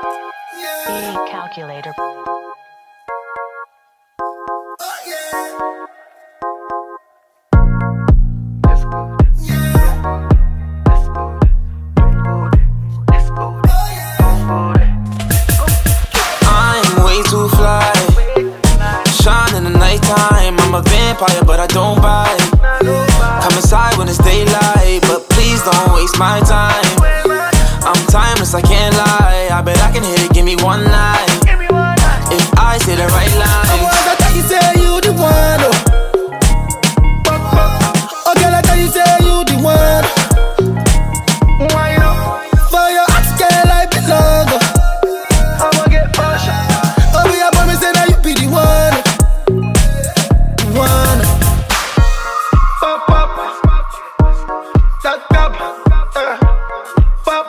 Calculator. I'm way too fly. Shine in the nighttime. I'm a vampire, but I don't bite. Come inside when it's daylight, but please don't waste my time. I'm timeless, I can't lie. I bet I can hit it, give me one night. If I say the right line. I thought you say you the one. Oh girl, I thought you say you the one. For your heart, girl, I belong. I'ma get push. Oh, we are promise that you be the one. The one. Pop, pop. That pop. Pop.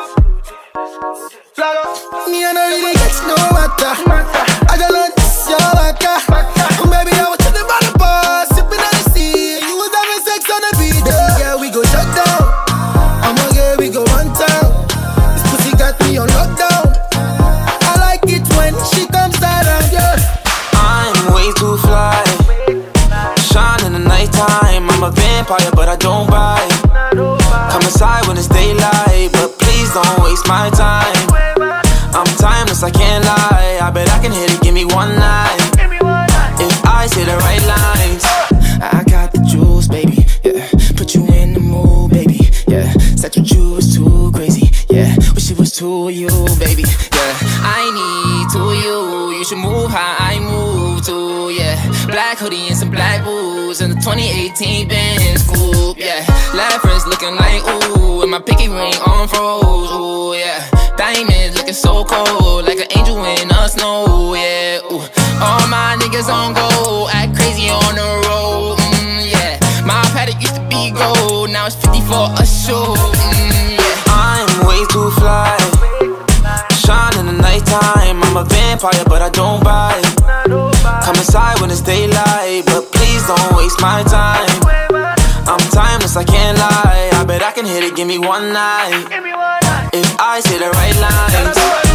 Flag up. Me and I really get no matter. I just learned this your waka. Baby, I was chilling by the bar, sipping on the sea. You was having sex on the beat. Yeah, we go shut down. I'ma get, we go one town. This pussy got me on lockdown. I like it when she comes around, yeah. I'm way too fly. Shine in the nighttime. I'm a vampire, but I don't bite. Come inside when it's daylight, but please don't waste my time. I'm timeless, I can't lie. I bet I can hit it, give me one night. If I say the right lines. I got the juice, baby, yeah. Put you in the mood, baby, yeah. Sex with you was too crazy, yeah. Wish it was two of you, baby, yeah. I need two of you. You should move how I move too, yeah. Black hoodie and some black boots and the 2018 Benz coupe, yeah. Leopards looking like ooh, and my pinky ring on froze, ooh, yeah. Diamonds looking so cold, like an angel in the snow, yeah. Ooh. All my niggas on go, act crazy on the road, yeah. My paddock used to be gold, now it's 50 for a show, yeah. I'm way too fly. Shine in the nighttime. I'm a vampire, but I don't bite. Come inside when it's daylight, but please don't waste my time. I'm timeless, I can't lie. I bet I can hit it, give me one night. If I say the right lines.